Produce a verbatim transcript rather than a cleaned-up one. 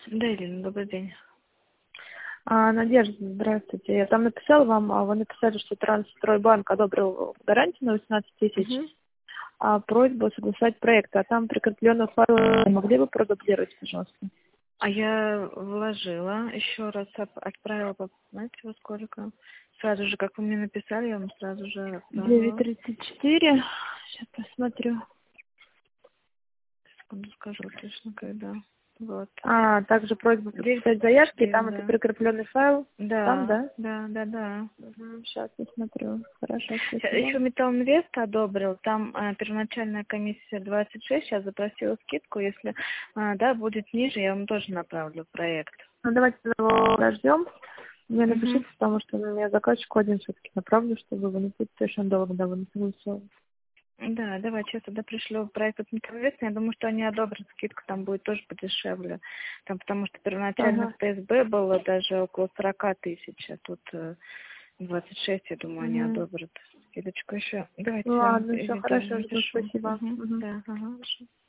Да, Ирина, добрый день. А, Надежда, здравствуйте. Я там написала вам, а вы написали, что Трансстройбанк одобрил гарантию на восемнадцать тысяч, Угу. а просьба согласовать проект, а там прикрепленный файл. Могли бы продублировать, пожалуйста? А я вложила, еще раз оп- отправила, по- знаете, во сколько? Сразу же, как вы мне написали, я вам сразу же девять отправила. тридцать четыре. Сейчас посмотрю. Секунду скажу точно, когда. Вот. А, также просьба девять подписать тридцать заявки, и четыре, там это да. прикрепленный файл. Там, Да, да? да, да, да. Сейчас я смотрю. Хорошо, спасибо. Еще Металлинвест одобрил, там а, первоначальная комиссия двадцать шесть, сейчас запросила скидку, если, а, да, будет ниже, я вам тоже направлю проект. Ну, давайте его подождем. Мне Угу. напишите, потому что ну, я заказчику один все-таки направлю, чтобы вы не будете очень долго, когда вы не согласовывали. Да, давайте я тогда пришлю проект от Металлинвеста. Я думаю, что они одобрят скидку, там будет тоже подешевле. Там, потому что первоначально Ага. в Т С Б было даже около сорока тысяч, а тут э, двадцать шесть, я думаю, они Угу. одобрят скидочку еще. Давайте я вам Ладно, все элементарно хорошо, жду, напишу. спасибо. Угу. Мгм. Да, ага, хорошо.